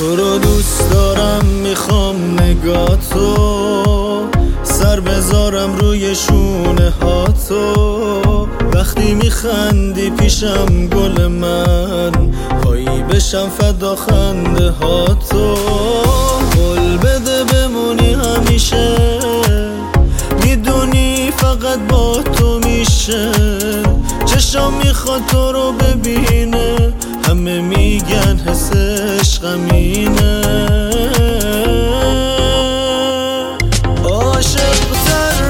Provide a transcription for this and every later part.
تو رو دوست دارم، میخوام نگاتو سر بذارم روی شونه هاتو. وقتی میخندی پیشم گل من، پایی بشم فدا خنده هاتو. قول بده بمونی همیشه، میدونی فقط با تو میشه. چشام میخواد تو رو ببینه، همه میگن حس عشقم اینه. عاشق‌تر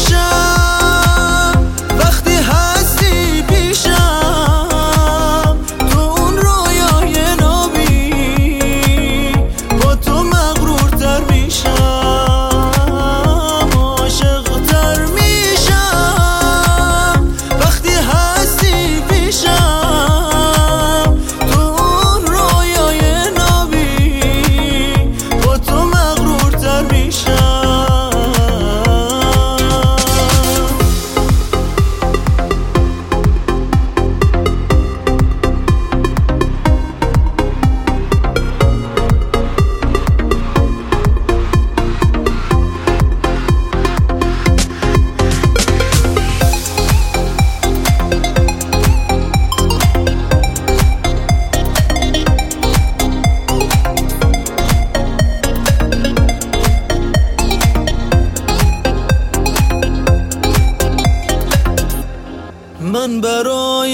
میشم وقتی هستی پیشم، تو اون رویای نابی با تو مغرورتر میشم. عاشق‌تر میشم وقتی هستی پیشم، تو اون رویای نابی با تو مغرورتر میشم. من برای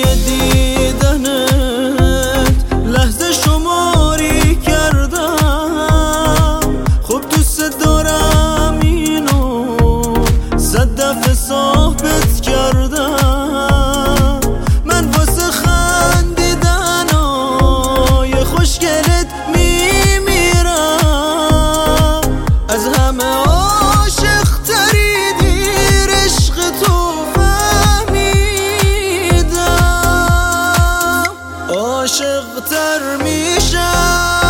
دیدنت لحظه شماری کردم. خب دوست دارم اینو 100 دفعه ثابت کردم. من واسه خندیدن یه خوشگلت میمیرم. از همه عاشق تری دیر عشق تو عاشق‌تر میشم